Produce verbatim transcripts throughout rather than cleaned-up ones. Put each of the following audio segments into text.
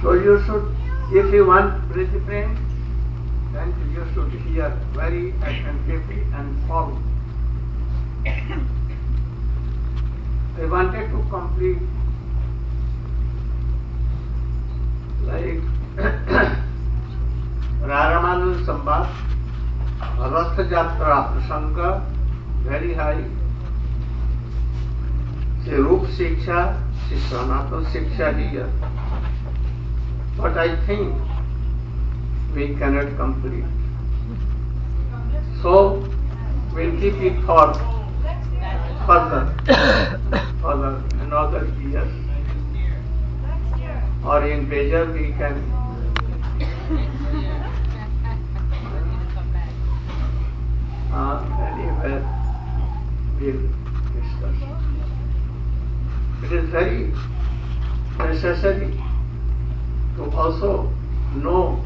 So you should, if you want Priti Prem, then you should hear very attentively and follow. I wanted to complete like Raramanand Sambat, Rath Jatra Prasanga, very high. Say Rup Shiksha, say Sanatana Shiksha here. But I think we cannot complete. So we'll keep it for further, further another year. Or in pleasure we can uh, anywhere we'll discuss. It is very necessary to also know,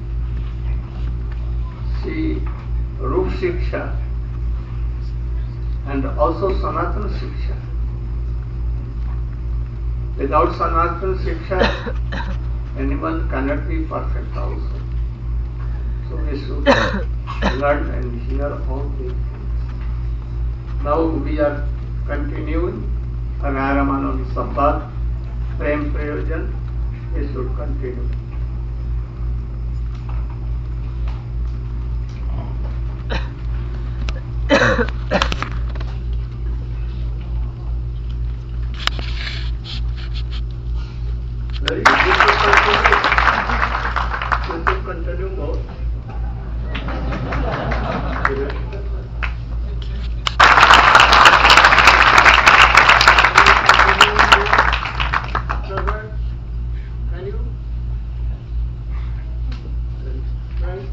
see Rup Shiksha and also Sanatana Shiksha. Without Sanatana Shiksha, anyone cannot be perfect also. So we should learn and hear all these things. Now we are continuing Raramanand Sambat, Prem Prayojan. We should continue. Very good. You should continue more. Can you? Right.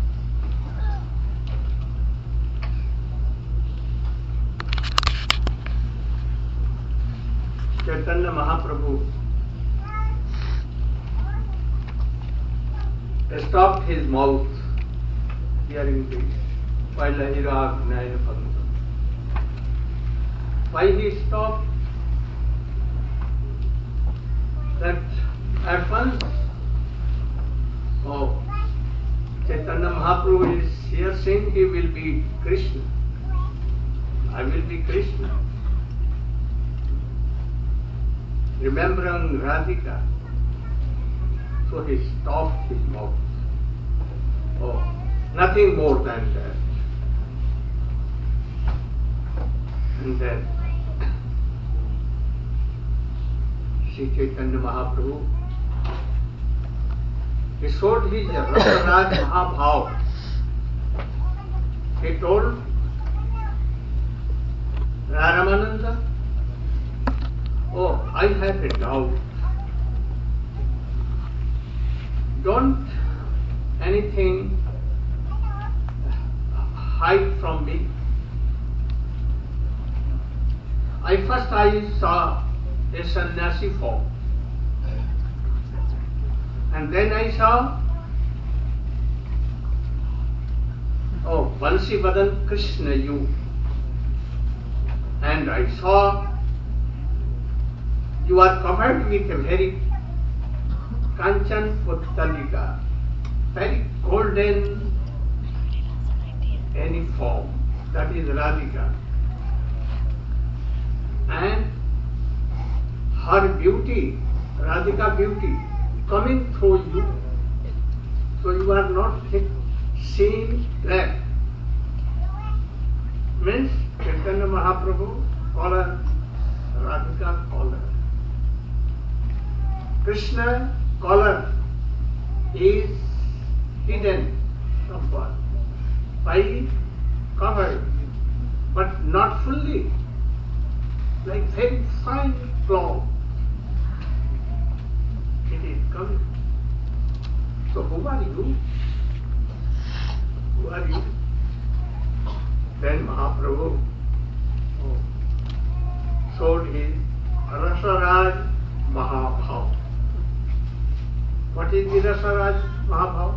Chaitanya Mahaprabhu stopped his mouth hearing this while Ahirag Nayana Bhagavatam. Why he stopped? That at once, oh, Chaitanya Mahaprabhu is here saying he will be Krishna. I will be Krishna. Remembering Radhika. So he stopped his mouth. Oh, nothing more than that. And then Sri Chaitanya Mahaprabhu, he showed his Rasaraj Mahabhav. He told Raramananda, oh, I have a doubt. Don't anything hide from me. I first I saw a sannyasi form, and then I saw oh Bansi Vadan Krishna you, and I saw you are covered with a very Kanchan Puttalika, very golden any form, that is Radhika. And her beauty, Radhika beauty, coming through you. So you are not seeing black. Means Chaitanya Mahaprabhu color, Radhika color. Krishna color is hidden somewhat by covered, but not fully, like very fine cloth. It is coming. So who are you? Who are you? Then Mahaprabhu oh, showed his Rasaraj Mahabhav. What is the Rasaraj Mahabhav?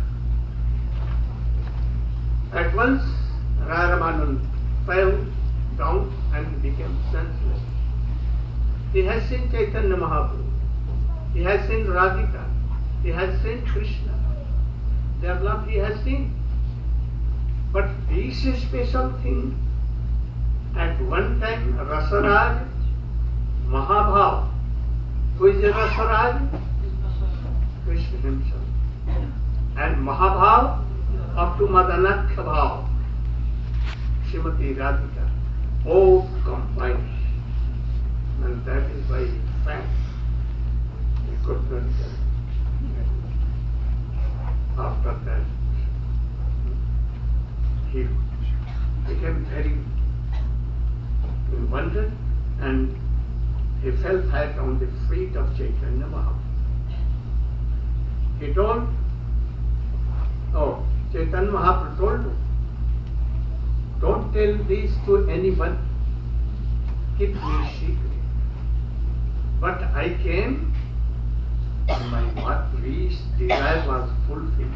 At once Raramanand fell down and became senseless. He has seen Chaitanya Mahaprabhu. He has seen Radhika. He has seen Krishna. Their love he has seen. But this special thing, at one time Rasaraj, Mahabhav. Who is Rasaraj? Krishna himself. And Mahabhav up to Madanakhya Bhav, Srimati Radhika, both combined. And that is why, in fact, he could not tell. After that, he became very wondered and he fell flat on the feet of Chaitanya Mahaprabhu. He told, oh, Chaitanya Mahaprabhu told him, don't tell this to anyone, keep me secret. But I came, and my what wish, desire was fulfilled.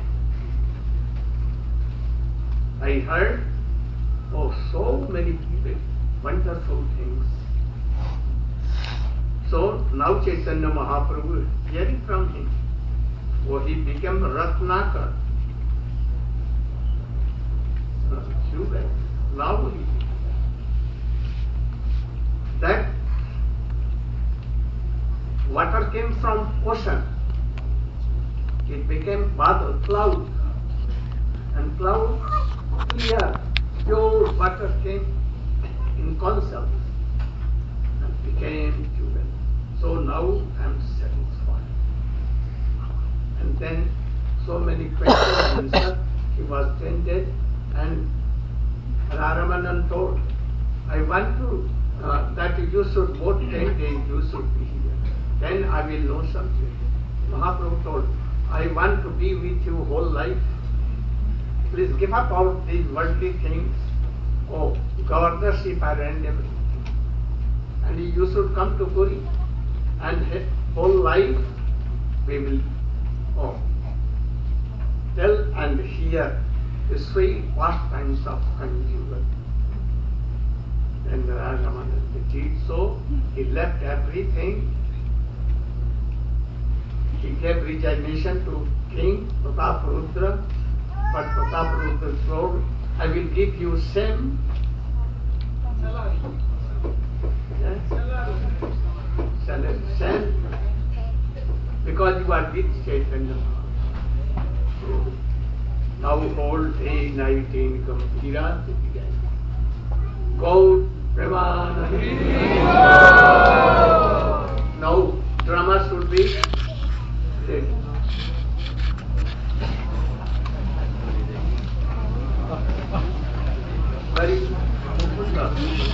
I heard, oh, so many people, wonderful things. So now Chaitanya Mahaprabhu, hearing from him, oh, he became Ratnakar. Jewel, lovely. That water came from ocean. It became badal, cloud. And cloud, clear, pure water came in concept and became jewel. So now I am satisfied. And then so many questions answered. He was tended and Ramanan told, I want to, uh, that you should both ten days, you should be here. Then I will know something. Mahaprabhu told, I want to be with you whole life. Please give up all these worldly things. Oh, governorship and everything. And you should come to Puri. And whole life we will oh, tell and hear the sweet pastimes of conjugal. And Rajamananda did so. He left everything. He gave resignation to King Prataparudra. But Prataparudra told, I will give you same yeah? salary, same, because you are with Chaitanya. So, now whole day, night in Gambhira began. Gaur Premanandi. Now drama should be ready. Very good.